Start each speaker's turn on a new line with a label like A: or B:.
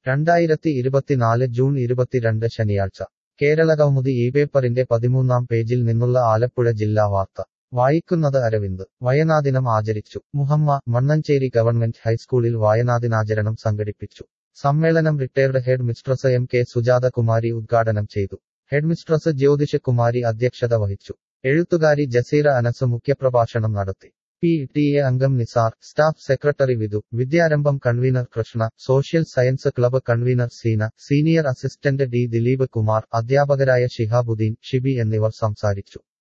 A: 2024 June 22 ശനിയാഴ്ച കേരളകൗമുദി പേപ്പറിന്റെ 13-ാം പേജിൽ നിന്നുള്ള ആലപ്പുഴ ജില്ലാ വാർത്ത വായിക്കുന്നത് അരവിന്ദ് വയനാദിനം ആചരിച്ചു മുഹമ്മ മണ്ണഞ്ചേരി ഗവൺമെന്റ് ഹൈസ്കൂളിൽ വായനാദിനാചരണം സംഘടിപ്പിച്ചു സമ്മേളനം retired head mistress K Sujatha Kumari ഉദ്ഘാടനം ചെയ്തു ഹെഡ്മിസ്ട്രസ് ജ്യോതിഷ കുമാരി അധ്യക്ഷത വഹിച്ചു എഴുത്തുകാരി ജസീറ അനസ് മുഖ്യപ്രഭാഷണം നടത്തി PTA അംഗം നിസാർ സ്റ്റാഫ് സെക്രട്ടറി വിധു വിദ്യാരംഭം convener Krishna social science club convener Seena senior assistant Dileep Kumar അധ്യാപകരായ ഷിഹാബുദ്ദീൻ ഷിബി എന്നിവർ സംസാരിച്ചു